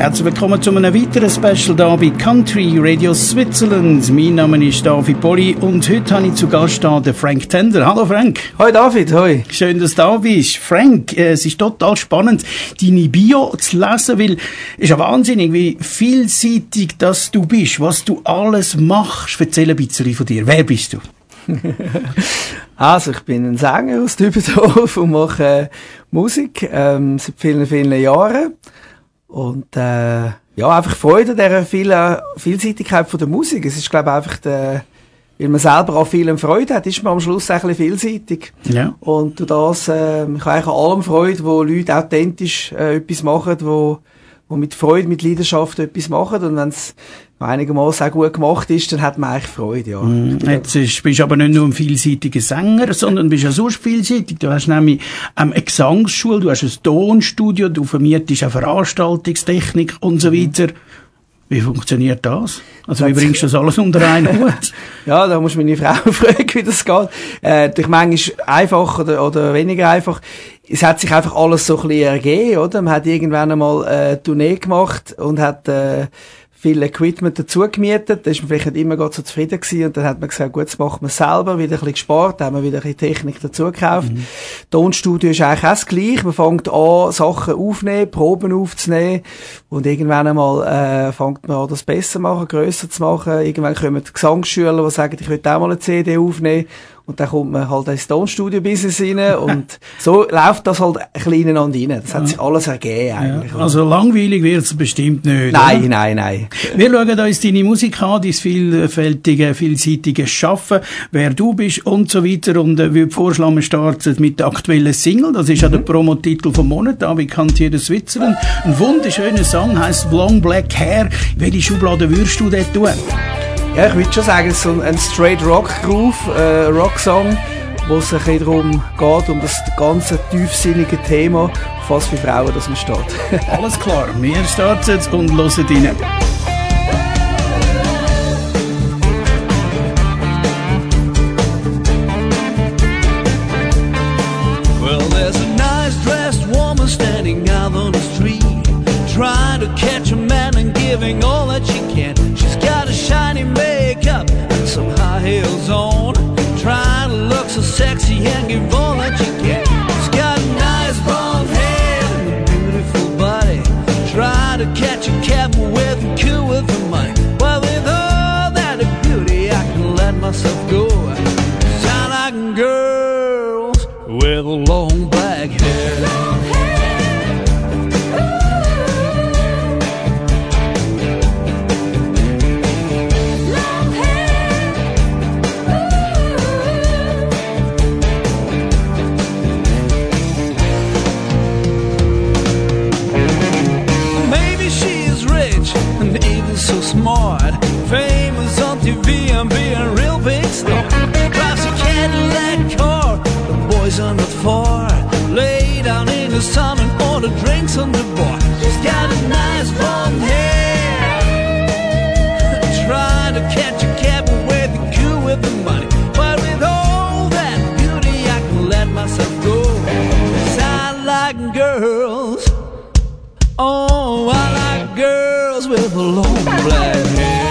Herzlich willkommen zu einem weiteren Special hier bei Country Radio Switzerland. Mein Name ist David Polly und heute habe ich zu Gast da den Frank Tender. Hallo Frank. Hoi David, hoi. Schön, dass du da bist. Frank, es ist total spannend, deine Bio zu lesen, weil es ist ja wahnsinnig, wie vielseitig dass du bist, was du alles machst. Erzähl ein bisschen von dir. Wer bist du? Also, ich bin ein Sänger aus Dübendorf und mache Musik seit vielen, vielen Jahren. Und ja, einfach Freude an dieser Vielseitigkeit von der Musik. Es ist, glaube ich, einfach weil man selber an vielem Freude hat, ist man am Schluss ein bisschen vielseitig. Ja. Und durch das, ich habe eigentlich an allem Freude, wo Leute authentisch etwas machen, wo mit Freude, mit Leidenschaft etwas machen. Und wenn es einigermaßen auch gut gemacht ist, dann hat man eigentlich Freude, ja. Jetzt bist du aber nicht nur ein vielseitiger Sänger, sondern bist ja sonst vielseitig. Du hast nämlich eine Gesangsschule, du hast ein Tonstudio, du vermietest auch Veranstaltungstechnik und so weiter. Wie funktioniert das? Also wie bringst du das alles unter einen Hut? Ja, da musst du meine Frau fragen, wie das geht. Durch manchmal einfach oder weniger einfach. Es hat sich einfach alles so ein bisschen ergeben, oder? Man hat irgendwann einmal eine Tournee gemacht und hat viel Equipment dazu gemietet. Da ist man vielleicht nicht immer so zufrieden gewesen. Und dann hat man gesagt, gut, das macht man selber, wieder ein bisschen gespart, dann haben wir wieder ein bisschen Technik dazu gekauft. Tonstudio ist eigentlich auch das Gleiche. Man fängt an, Sachen aufzunehmen, Proben aufzunehmen. Und irgendwann einmal fängt man an, das besser zu machen, grösser zu machen. Irgendwann kommen die Gesangsschüler, die sagen, ich will auch mal eine CD aufnehmen. Und dann kommt man halt ins Tonstudio-Business rein und so läuft das halt ein bisschen ineinander rein. Das hat sich alles ergeben eigentlich. Ja. Also langweilig wird's bestimmt nicht. Nein, oder? Nein. Wir schauen uns deine Musik an, dein vielfältige, vielseitige Schaffen, wer du bist und so weiter. Und würde vorschlagen, wir starten mit der aktuellen Single. Das ist ja der Promotitel vom Monat, da bei Country Switzerland. Ein wunderschöner Song, heisst Long Black Hair. Welche Schublade würdest du dort tun? Ja, ich würde schon sagen, es ist so ein straight Rock-Groove, Rock-Song, wo es ein bisschen darum geht, um das ganze tiefsinnige Thema, auf was für Frauen das man steht. Alles klar, wir starten und hören rein. Well, there's a nice dressed woman standing out on the street, trying to catch a man and giving all that she can. She's got a shiny makeup and some high heels on, trying to look so sexy and give all that she can. She's got a nice blonde hair and a beautiful body, trying to catch a cab with a cool with the money. Well, with all that beauty, I can let myself go. Sound like girls with long black hair. So smart, famous on TV and being a real big star. Drives a Cadillac car, the boys are not far. Lay down in the sun and order drinks on the bar. She's got a nice blonde hair, trying to catch a cab with the cool with the money. But with all that beauty, I can let myself go. Sound like girls. Oh, I like girls with long black hair.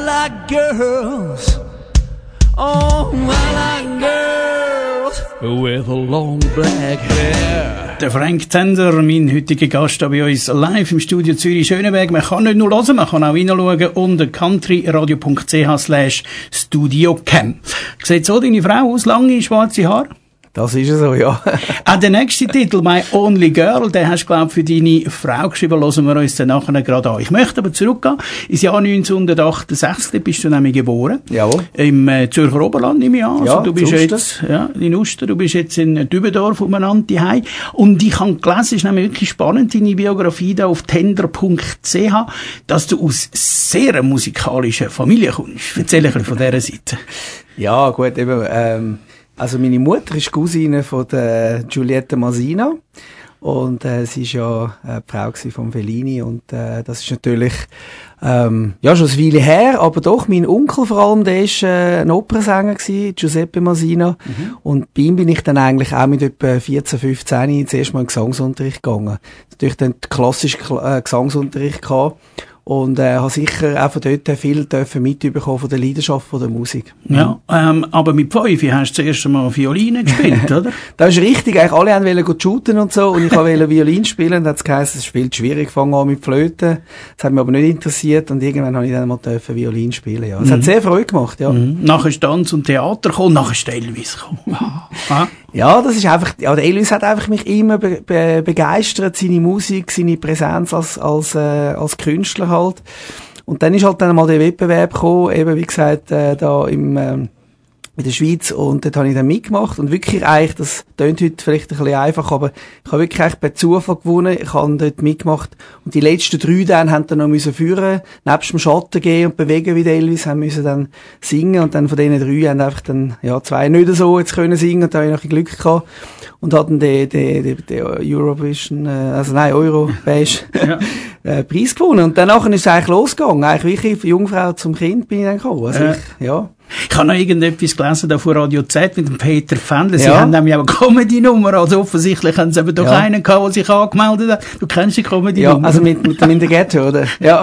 Girls, oh, I like girls with with long black hair. Der Frank Tender, mein heutiger Gast bei uns live im Studio Zürich-Schöneberg. Man kann nicht nur hören, man kann auch reinschauen unter countryradio.ch/studiocam. Sieht so deine Frau aus, lange schwarze Haare? Das ist so, ja. Auch der nächste Titel, My Only Girl, den hast du, glaube ich, für deine Frau geschrieben. Hören wir uns dann nachher gerade an. Ich möchte aber zurückgehen. Ins Jahr 1968 bist du nämlich geboren. Jawohl. Im Zürcher Oberland, nehme ich an. Ja, also, du bist jetzt, in Uster. Du bist jetzt in Dübendorf umeinander daheim. Und ich habe gelesen, es ist nämlich wirklich spannend, deine Biografie da auf tender.ch, dass du aus sehr musikalischen Familie kommst. Erzähl ein bisschen von dieser Seite. Ja, gut, eben, also meine Mutter ist Cousine von der Giulietta Masina und sie ist ja die Frau von Fellini und das ist natürlich ja schon eine Weile her, aber doch, mein Onkel vor allem, der ist ein Opernsänger gewesen, Giuseppe Masina, und bei ihm bin ich dann eigentlich auch mit etwa 14, 15 zuerst mal in Gesangsunterricht gegangen. Natürlich dann klassischen Gesangsunterricht gehabt. Und habe sicher auch von dort viel mitbekommen von der Leidenschaft von der Musik. Ja, aber mit 5 hast du zuerst einmal Violine gespielt, oder? Das ist richtig. Eigentlich alle wollten shooten und so. Und ich wollte Violin spielen. Dann hat es geheißen, es ist viel schwierig, fangen an mit Flöten. Das hat mich aber nicht interessiert. Und irgendwann habe ich dann mal Violin spielen. Ja. Es hat sehr Freude gemacht, ja. Nachher ist Tanz und Theater gekommen, nachher ist Elvis gekommen. Ja, das ist einfach, ja, der Elvis hat einfach mich immer begeistert, seine Musik, seine Präsenz als Künstler halt. Und dann ist halt dann mal der Wettbewerb gekommen, eben wie gesagt, da in der Schweiz, und dort habe ich dann mitgemacht und wirklich eigentlich, das tönt heute vielleicht ein bisschen einfach, aber ich habe wirklich eigentlich per Zufall gewonnen, ich habe dort mitgemacht und die letzten 3 dann haben dann noch müssen führen, nebst dem Schatten gehen und bewegen wie der Elvis, haben müssen dann singen und dann von denen 3 haben einfach dann, ja, 2 nicht so jetzt können singen und da habe ich noch ein Glück gehabt und hatten den Eurovision, Europäisch Preis gewonnen und danach ist es eigentlich losgegangen, eigentlich wirklich von Jungfrau zum Kind bin ich dann gekommen, also Ich habe noch irgendetwas gelesen da von Radio Z mit dem Peter Fendler. Sie haben nämlich auch eine Comedy-Nummer. Also offensichtlich haben sie eben doch einen gehabt, der sich angemeldet hat. Du kennst die Comedy-Nummer. Ja, also mit dem in der Ghetto, oder? Ja.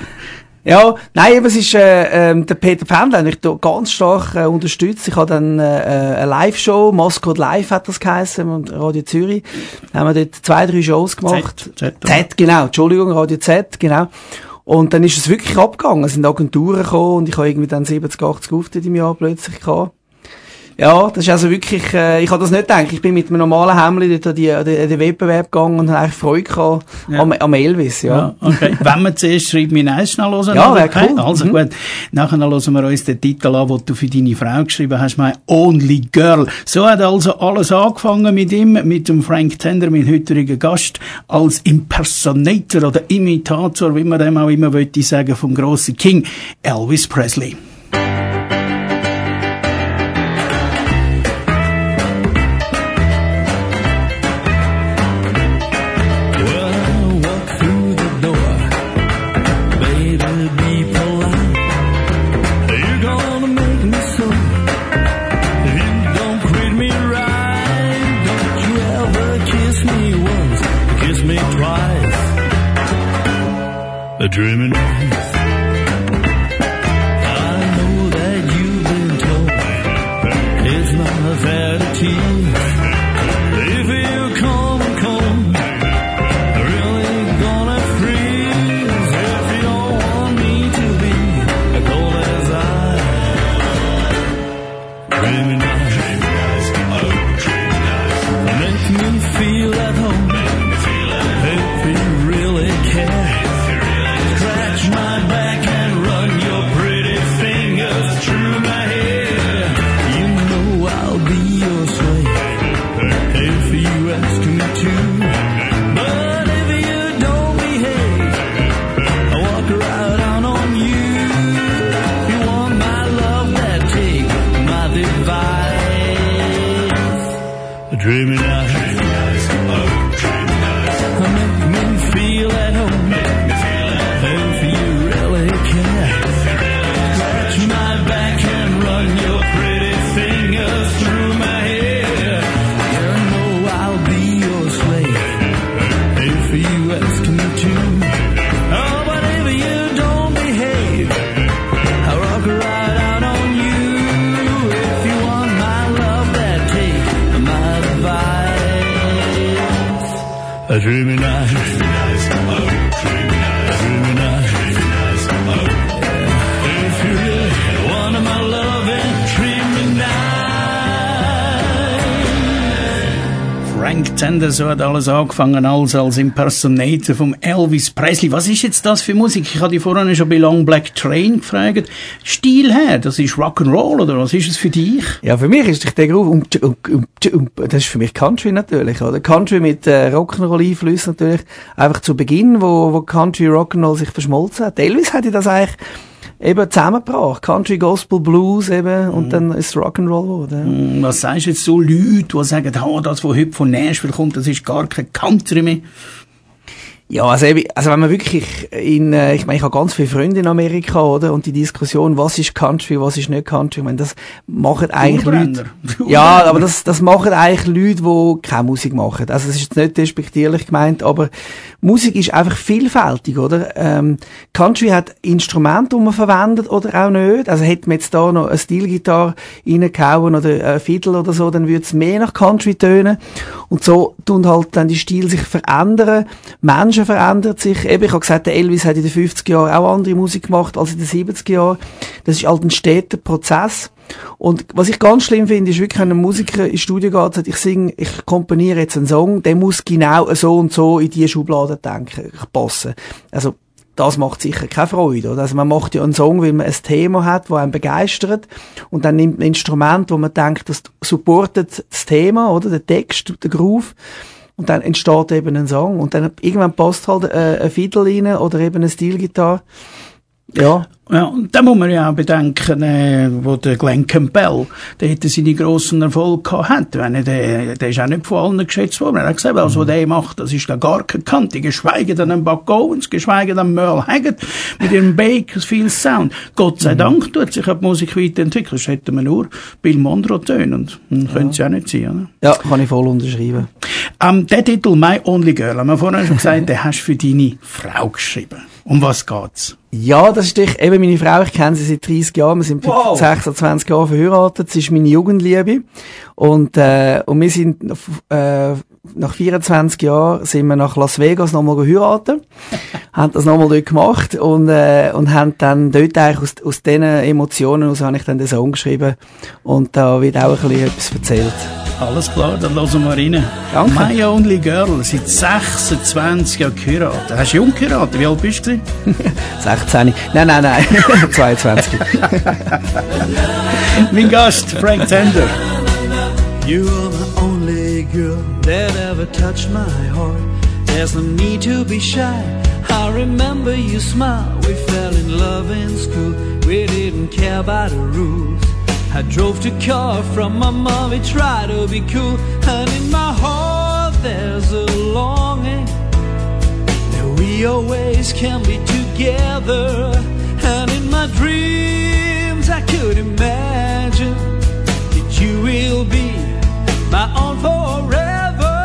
Ja, nein, eben, es ist, der Peter Fendler hat mich da ganz stark unterstützt. Ich habe dann eine Live-Show, Mascot Live hat das geheissen, Radio Zürich. Da haben wir dort 2, 3 Shows gemacht. Z, genau, Entschuldigung, Radio Z, genau. Und dann ist es wirklich abgegangen. Es sind Agenturen gekommen und ich habe irgendwie dann 70, 80 Auftritte im Jahr plötzlich gehabt. Ja, das ist also wirklich, ich habe das nicht gedacht. Ich bin mit einem normalen Hemdli dort an den Wettbewerb gegangen und habe eigentlich Freude gehabt am Elvis, ja. Okay. Wenn wir zuerst Schreib mich eins schnell hören. Ja, wäre cool. Also gut. Nachher hören wir uns den Titel an, den du für deine Frau geschrieben hast, My Only Girl. So hat also alles angefangen mit ihm, mit dem Frank Tender, mein heutiger Gast, als Impersonator oder Imitator, wie man dem auch immer wollte sagen, vom grossen King Elvis Presley. Dreaming of. I know that you've been told it's not fair to tease. If you come, really gonna freeze. If you don't want me to be as cold as I. Dreaming of, make me feel at home. If you really care. My A dreamy night, dreamy night, oh, dreamy night, dreamy night, dreamy night, oh, yeah. If you really want my loving, dreamy night. Frank Zander, so hat alles angefangen als Impersonator vom Elvis Presley. Was ist jetzt das für Musik? Ich habe dich vorhin schon bei Long Black Train gefragt. Stil her, das ist Rock'n'Roll oder was ist es für dich? Ja, für mich ist der Groove, das ist für mich Country natürlich, oder? Country mit Rock'n'Roll-Einflüssen natürlich. Einfach zu Beginn, wo Country Rock'n'Roll sich verschmolzen hat. Elvis hätte das eigentlich eben zusammengebracht. Country, Gospel, Blues eben, und dann ist Rock'n'Roll geworden. Was sagst du jetzt so Leute, die sagen, das, was heute von Nashville kommt, das ist gar kein Country mehr? Ja, also wenn man wirklich ich meine, ich habe ganz viele Freunde in Amerika, oder? Und die Diskussion, was ist Country, was ist nicht Country, ich meine, das machen eigentlich Leute. Ja, aber das machen eigentlich Leute, die keine Musik machen. Also, das ist jetzt nicht despektierlich gemeint, aber Musik ist einfach vielfältig, oder? Country hat Instrumente, die man verwendet, oder auch nicht. Also, hätte man jetzt da noch eine Stilgitarre reingehauen oder ein Fiddle oder so, dann würde es mehr nach Country tönen. Und so tun halt dann die Stile sich verändern. Menschen verändert sich. Eben, ich habe gesagt, der Elvis hat in den 50er Jahren auch andere Musik gemacht als in den 70er Jahren. Das ist halt ein steter Prozess. Und was ich ganz schlimm finde, ist wirklich, wenn ein Musiker ins Studio geht und sagt, ich komponiere jetzt einen Song, der muss genau so und so in diese Schublade passen. Also, das macht sicher keine Freude, oder? Also, man macht ja einen Song, weil man ein Thema hat, das einen begeistert. Und dann nimmt man ein Instrument, wo man denkt, das supportet das Thema, oder? Den Text, den Groove. Und dann entsteht eben ein Song. Und dann irgendwann passt halt ein Fiddle rein oder eben eine Stilgitarre. Ja. Ja, und da muss man ja auch bedenken, wo der Glenn Campbell, der hätte seine grossen Erfolge gehabt. Der ist auch nicht von allen geschätzt worden. Er hat gesagt, was der macht, das ist gar keine Kante. Geschweige denn Buck Owens, geschweige denn Merle Haggard mit ihrem Bakersfield Sound. Gott sei Dank tut sich die Musik weiterentwickeln. Das hätten wir nur Bill Monroe tönen. Und könnte es ja nicht sein, oder? Ja, kann ich voll unterschreiben. Der Titel My Only Girl, haben wir vorhin schon gesagt, den hast du für deine Frau geschrieben. Um was geht's? Ja, das ist eben meine Frau. Ich kenne sie seit 30 Jahren. Wir sind 26 Jahre verheiratet. Sie ist meine Jugendliebe. Und wir sind, nach 24 Jahren sind wir nach Las Vegas nochmal geheiratet. Haben das nochmal dort gemacht und haben dann dort eigentlich aus diesen Emotionen aus habe ich dann den Song geschrieben. Und da wird auch ein bisschen etwas erzählt. Alles klar, dann hören wir rein. Danke. My Only Girl, seit 26 Jahren geheiratet. Hast du jung geheiratet? Wie alt bist du? 16. Nein. 22. Mein Gast, Frank Zander. You are my only girl that ever touched my heart. There's no need to be shy. I remember you smile. We fell in love in school. We didn't care about the rules. I drove the car from my mom. We tried to be cool. And in my heart there's a longing that we always can be together. And in my dreams I could imagine that you will be my own forever.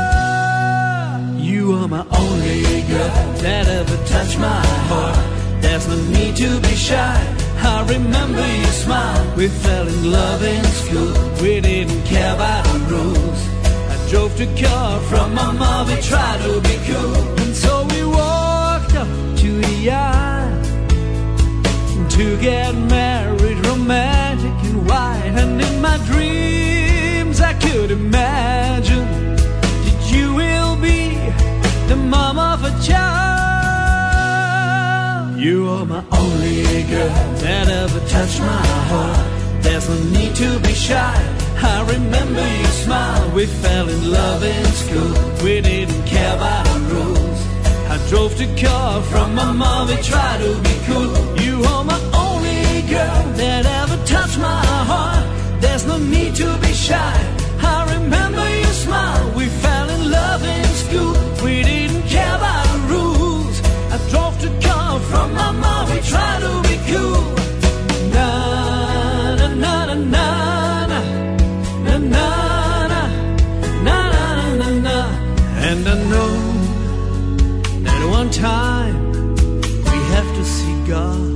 You are my only girl that ever touched my heart. There's no need to be shy. I remember you smile. We fell in love in school. We didn't care about the rules. I drove the car from my mom. We tried to be cool. And so we walked up to the aisle to get married, romantic and white. And in my dreams I could imagine that you will be the mom of a child. You are my only girl that ever touched my heart. There's no need to be shy. I remember you smile. We fell in love in school. We didn't care about the rules. I drove the car from my mom. We tried to be cool. You are my only girl that ever touched my heart. There's no need to be shy. I remember you smile. We fell in love in school. We didn't care about the rules. I drove the car from my mom. We tried to be cool. Na na na na na na na na na na na. And I know that one time we have to see God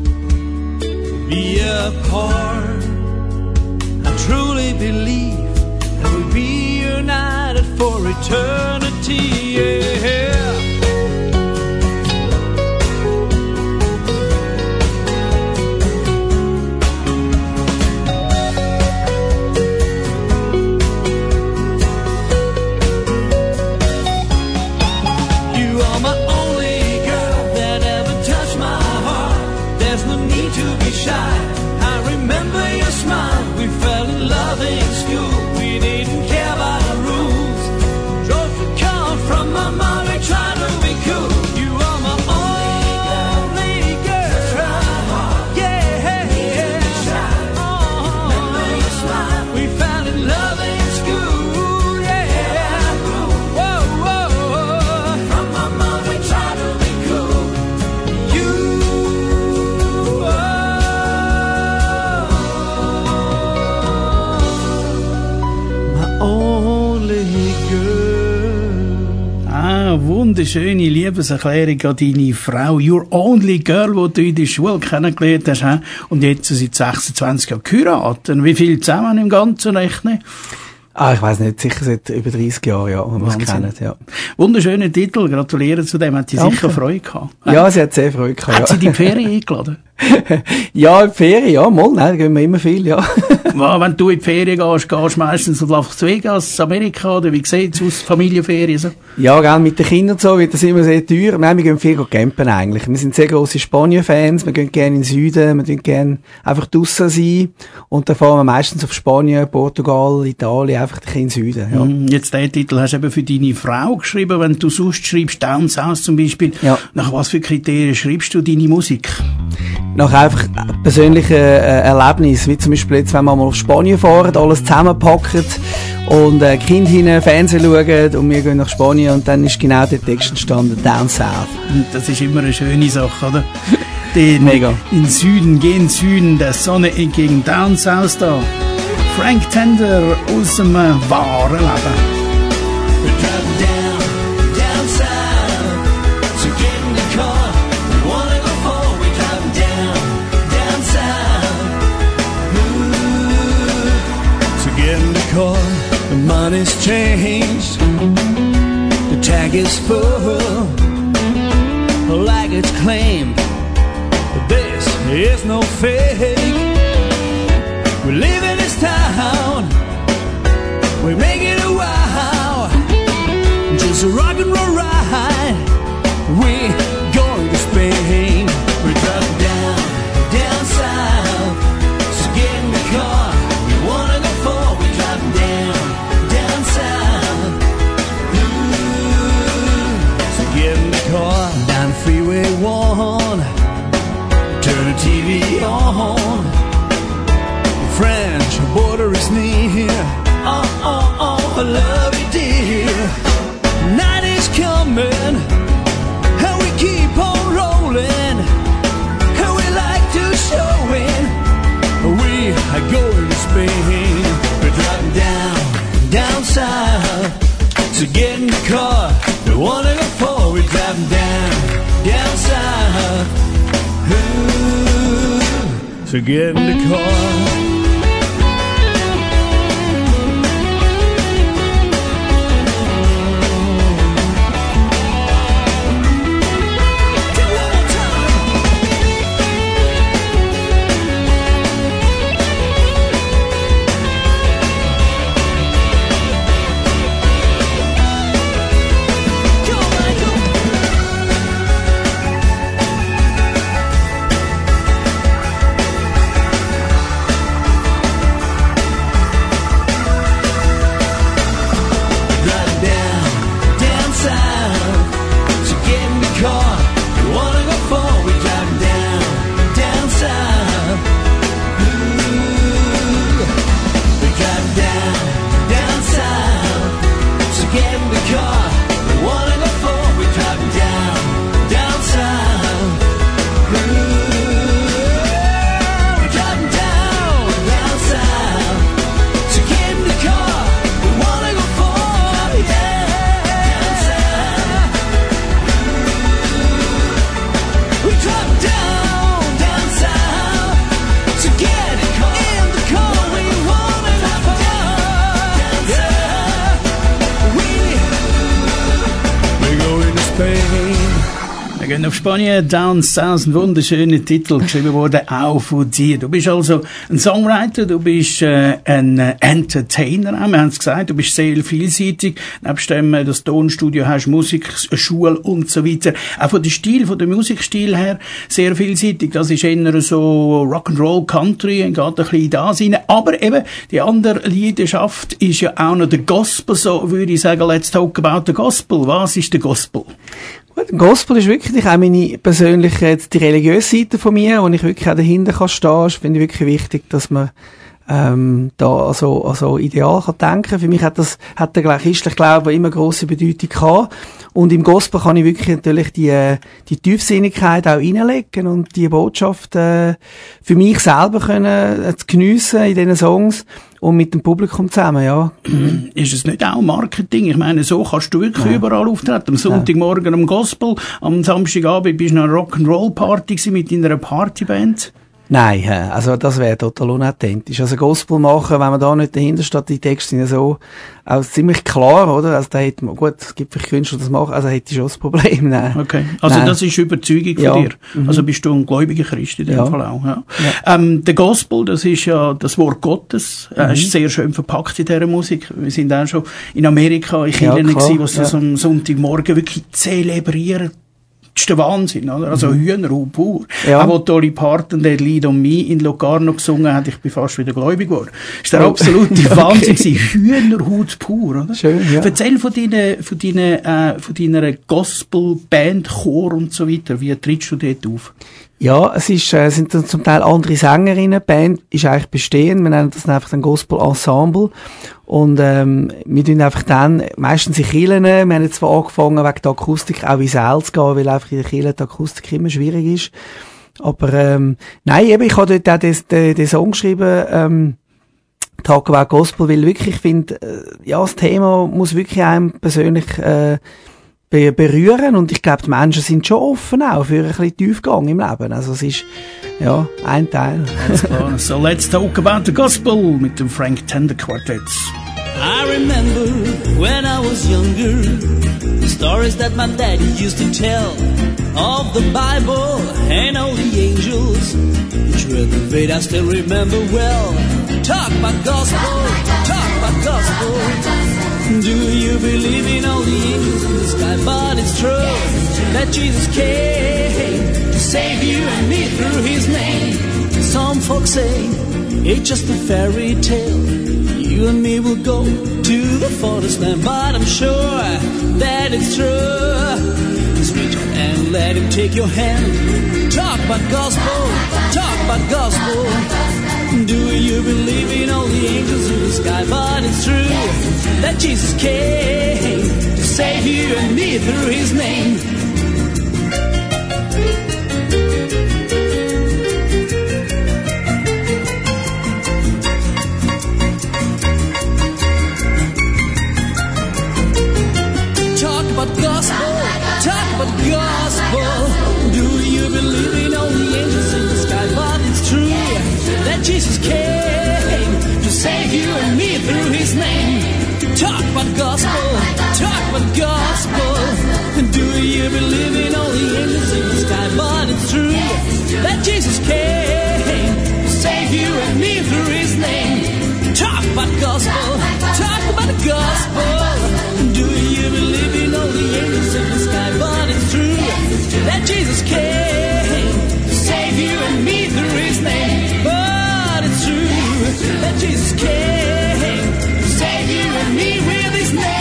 be apart. I truly believe that we'll be united for eternity. shy. I remember your smile. We fell in love in school. We didn't care about the rules. Drove the car from my mom. We tried to be cool. You are my only girl. Yeah, oh. Remember your smile. We fell in love in school. Yeah, whoa, whoa. From my mom we tried to be cool. You my only girl. Ah, wunderschöne Liebeserklärung an deine Frau. Your only girl, die du in der Schule kennengelernt hast. He? Und jetzt seit 26 Jahren geheiratet. Wie viel zusammen im Ganzen rechnen? Ich weiss nicht, sicher seit über 30 Jahren, ja, wenn wir es kennen, ja. Wunderschöner Titel, gratuliere zu dem. Hat sie Danke. sicher Freude gehabt? Ja, sie hat sehr Freude gehabt, Hat sie die Ferien eingeladen? Ja, in die Ferien, ja, mal, nein, da gehen wir immer viel, ja. Wenn du in die Ferien gehst du meistens auf Las Vegas, Amerika, oder wie sieht's aus, Familienferien so? Ja, gell, mit den Kindern und so wird das immer sehr teuer. Nein, wir gehen viel campen eigentlich. Wir sind sehr grosse Spanien-Fans, wir gehen gerne in den Süden, wir gehen gerne einfach draussen sein. Und dann fahren wir meistens auf Spanien, Portugal, Italien, einfach in den Süden, ja. Jetzt den Titel hast du eben für deine Frau geschrieben, wenn du sonst schreibst, Down South zum Beispiel. Ja. Nach was für Kriterien schreibst du deine Musik? Nach einfach persönlichen Erlebnissen, wie zum Beispiel jetzt, wenn wir mal auf Spanien fahren, alles zusammenpacken und Kind hinein, Fernsehen schauen und wir gehen nach Spanien und dann ist genau der Text entstanden, Down South. Und das ist immer eine schöne Sache, oder? Mega. In Süden, gehen Süden, der Sonne entgegen, Down South da. Frank Tender aus dem wahren Leben. We're driving down south to get in the car. We wanna go forward. We're driving down south. Ooh, to get in the car. The money's changed. The tag is full, like it's claimed. But this is no fake. We live in this town. We make it a wow. Just a rock and roll ride. We're going to Spain. We're driving down south. So get in the car. We wanna go forward. We're driving down south. Ooh. So get in the car. Down Freeway 1. Turn the TV on. The French border is near. Oh, I love you, dear. Night is coming, and we keep on rolling, and we like to show it. We are going to Spain. We're driving down south. So get in the car. We wanna go forward. We're driving down south. Ooh. So get in the car. gehen auf Spanien, Down South, ein wunderschöner Titel, geschrieben worden, auch von dir. Du bist also ein Songwriter, du bist ein Entertainer, wir haben es gesagt, du bist sehr vielseitig, nebst dem, das Tonstudio hast, Musikschule und so weiter. Auch von der Stil, von der Musikstil her, sehr vielseitig. Das ist eher so Rock'n'Roll, Country, geht ein bisschen in das rein. Aber eben, die andere Leidenschaft ist ja auch noch der Gospel, so würde ich sagen, let's talk about the Gospel. Was ist der Gospel? Gospel ist wirklich auch meine persönliche, die religiöse Seite von mir, wo ich wirklich auch dahinter kann stehen. Ich finde wirklich wichtig, dass man da also ideal kann denken. Für mich hat der christliche Glaube immer grosse Bedeutung gehabt. Und im Gospel kann ich wirklich natürlich die Tiefsinnigkeit auch reinlegen und die Botschaft für mich selber können geniessen in diesen Songs und mit dem Publikum zusammen, ja. Ist es nicht auch Marketing? Ich meine, so kannst du wirklich überall auftreten. Am Sonntagmorgen am Gospel, am Samstagabend bist du noch eine Rock'n'Roll-Party mit deiner Partyband. Nein, also das wäre total unauthentisch. Also Gospel machen, wenn man da nicht dahinter steht, die Texte sind ja so auch ziemlich klar, oder? Also da hätte man, gut, es gibt vielleicht Künstler, die das machen, also hätte ich schon das Problem. Nein. Okay, also nein. Das ist Überzeugung von dir. Also bist du ein gläubiger Christ in dem Fall auch. Ja. Der Gospel, das ist ja das Wort Gottes, ist sehr schön verpackt in dieser Musik. Wir sind auch schon in Amerika in Kirchen gewesen, was das am Sonntagmorgen wirklich zelebrieren. Das ist der Wahnsinn, oder? Also Hühnerhut pur. Auch wo Dolly Parton der Lied on Me in Locarno gesungen hat, ich bin fast wieder gläubig geworden. Das ist der absolute Wahnsinn gewesen. Hühnerhut pur, oder? Schön, ja. Erzähl von deiner Gospel-Band, Chor und so weiter. Wie trittst du dort auf? Ja, sind dann zum Teil andere Sängerinnen. Die Band ist eigentlich bestehend. Wir nennen das einfach ein Gospel-Ensemble. Und, wir tun einfach dann, meistens in Kirchen, wir haben jetzt zwar angefangen, wegen der Akustik auch in Säle zu gehen, weil einfach in der Kirche die Akustik immer schwierig ist. Aber, nein, eben, ich habe dort auch den Song geschrieben, Talk About Gospel, weil wirklich, ich finde, ja, das Thema muss wirklich einem persönlich, berühren, und ich glaube, die Menschen sind schon offen auch für ein bisschen Tiefgang im Leben. Also es ist, ja, ein Teil. Alles klar. So let's talk about the gospel mit dem Frank Tender Quartet. I remember when I was younger, the stories that my daddy used to tell of the Bible and all the angels, which were the great I still remember well. Talk about gospel, talk about gospel. Do you believe in all the angels in the sky? But it's true that Jesus came to save you and me through His name. Some folks say it's just a fairy tale. You and me will go to the forest land, but I'm sure that it's true. Just reach out and let Him take your hand. Talk about gospel, talk about gospel. Do you believe in all the angels in the sky? But it's true that Jesus came to save you and me through His name. Talk about gospel, talk about gospel. Do you believe in all the angels in the sky? But it's true that Jesus came to save you and me through His name. Talk about gospel, talk about gospel. Do you believe in all the angels in the sky? But it's true that Jesus came to save you and me through His name. Talk about gospel, talk about gospel. Do you believe in all the angels in the sky? But it's true that Jesus came to save you and me through His name. But it's true that Jesus came to save you and me with His name.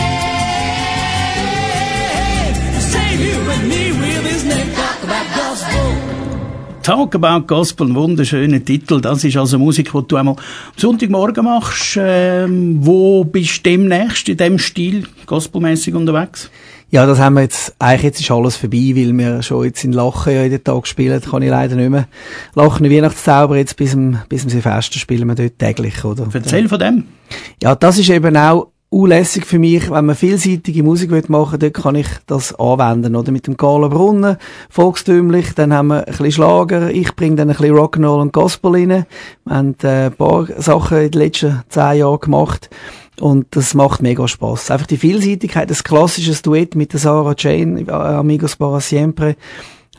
To save you and me with His name. Talk about gospel. Talk About Gospel, ein wunderschöner Titel. Das ist also Musik, die du einmal am Sonntagmorgen machst. Wo bist du demnächst in diesem Stil gospelmäßig unterwegs? Ja, das haben wir jetzt ist alles vorbei, weil wir schon jetzt in Lachen ja jeden Tag spielen, kann ich leider nicht mehr. Lachen Weihnachtszauber, jetzt bis zum Silvester spielen wir dort täglich, oder? Erzähl von dem. Ja, das ist eben auch unlässig für mich, wenn man vielseitige Musik machen will, dort kann ich das anwenden, oder? Mit dem Carla Brunnen, volkstümlich, dann haben wir ein bisschen Schlager, ich bringe dann ein bisschen Rock'n'Roll und Gospel rein. Wir haben ein paar Sachen in den letzten 10 Jahren gemacht und das macht mega Spass. Einfach die Vielseitigkeit, das klassische Duett mit der Sarah Jane, Amigos para siempre,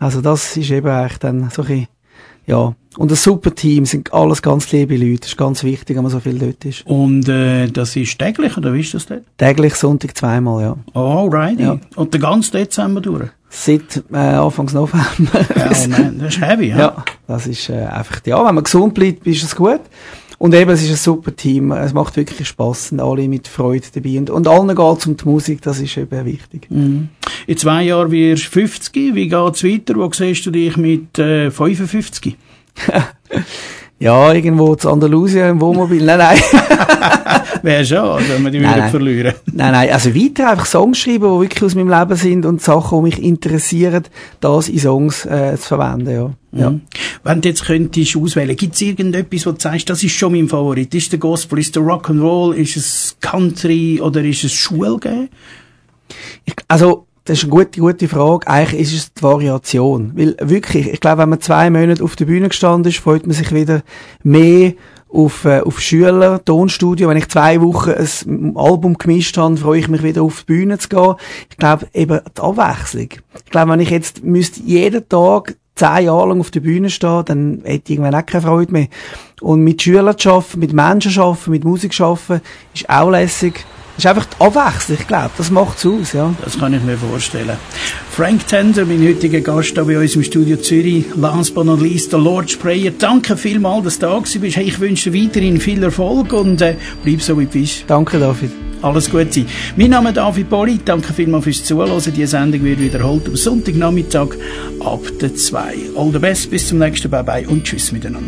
Also das ist eben eigentlich dann so ein bisschen, ja. Und ein super Team, sind alles ganz liebe Leute. Das ist ganz wichtig, wenn man so viel dort ist. Und das ist täglich, oder wie ist das dort? Täglich, Sonntag zweimal, ja. Alrighty. Ja. Und den ganzen Dezember durch? Seit Anfangs November. Ja, man, das ist heavy, ja? Ja, das ist einfach, ja, wenn man gesund bleibt, ist es gut. Und eben, es ist ein super Team. Es macht wirklich Spass, sind alle mit Freude dabei. Und allen geht's um die Musik, das ist eben wichtig. Mhm. In 2 Jahren wirst du 50. Wie geht's weiter? Wo siehst du dich mit 55? Ja, irgendwo zu Andalusien im Wohnmobil. Nein. Wäre schade, wenn wir die würden verlieren. Nein. Also weiter einfach Songs schreiben, die wirklich aus meinem Leben sind und Sachen, die mich interessieren, das in Songs zu verwenden, ja. Ja. Wenn du jetzt könntest auswählen, gibt es irgendetwas, wo du sagst, das ist schon mein Favorit? Ist der Gospel, ist der Rock'n'Roll, ist es Country oder ist es Schulgehen? Also, das ist eine gute Frage. Eigentlich ist es die Variation. Weil wirklich, ich glaube, wenn man 2 Monate auf der Bühne gestanden ist, freut man sich wieder mehr auf Schüler, Tonstudio. Wenn ich 2 Wochen ein Album gemischt habe, freue ich mich wieder auf die Bühne zu gehen. Ich glaube, eben die Abwechslung. Ich glaube, wenn ich jetzt müsste jeden Tag 10 Jahre lang auf der Bühne stehen, dann hätte ich irgendwann auch keine Freude mehr. Und mit Schülern zu arbeiten, mit Menschen zu arbeiten, mit Musik zu arbeiten, ist auch lässig. Das ist einfach die Abwechslung, ich glaube. Das macht's aus, ja. Das kann ich mir vorstellen. Frank Tender, mein heutiger Gast hier bei uns im Studio Zürich. Last but not least, der Lord's Prayer. Danke vielmals, dass du da bist. Hey, ich wünsche dir weiterhin viel Erfolg und bleib so, wie du bist. Danke, David. Alles Gute. Mein Name ist David Poli. Danke vielmals fürs Zuhören. Die Sendung wird wiederholt am Sonntagnachmittag ab der 2. All the best, bis zum nächsten Bye-bye und tschüss miteinander.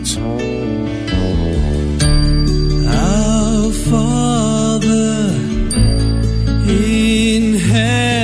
Our Father in heaven.